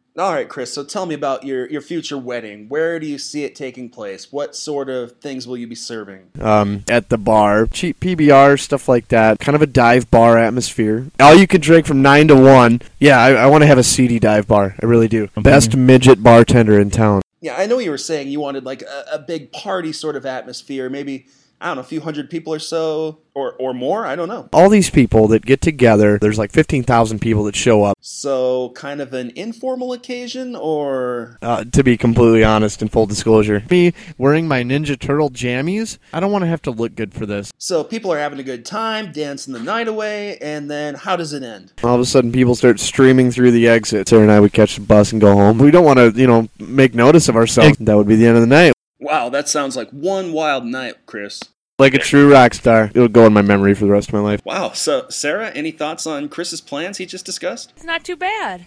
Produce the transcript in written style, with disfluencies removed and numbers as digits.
All right, Chris, so tell me about your future wedding. Where do you see it taking place? What sort of things will you be serving? At the bar. Cheap PBR, stuff like that. Kind of a dive bar atmosphere. All you can drink from 9 to 1. Yeah, I want to have a seedy dive bar. I really do. Best midget bartender in town. Yeah, I know you were saying you wanted like a big party sort of atmosphere, maybe, I don't know, a few hundred people or so, or more, I don't know. All these people that get together, there's like 15,000 people that show up. So, kind of an informal occasion, or? To be completely honest and full disclosure. Me wearing my Ninja Turtle jammies, I don't want to have to look good for this. So, people are having a good time, dancing the night away, and then how does it end? All of a sudden, people start streaming through the exit. Sarah and I would catch the bus and go home. We don't want to, make notice of ourselves. That would be the end of the night. Wow, that sounds like one wild night, Chris. Like a true rock star. It'll go in my memory for the rest of my life. Wow, so Sarah, any thoughts on Chris's plans he just discussed? It's not too bad.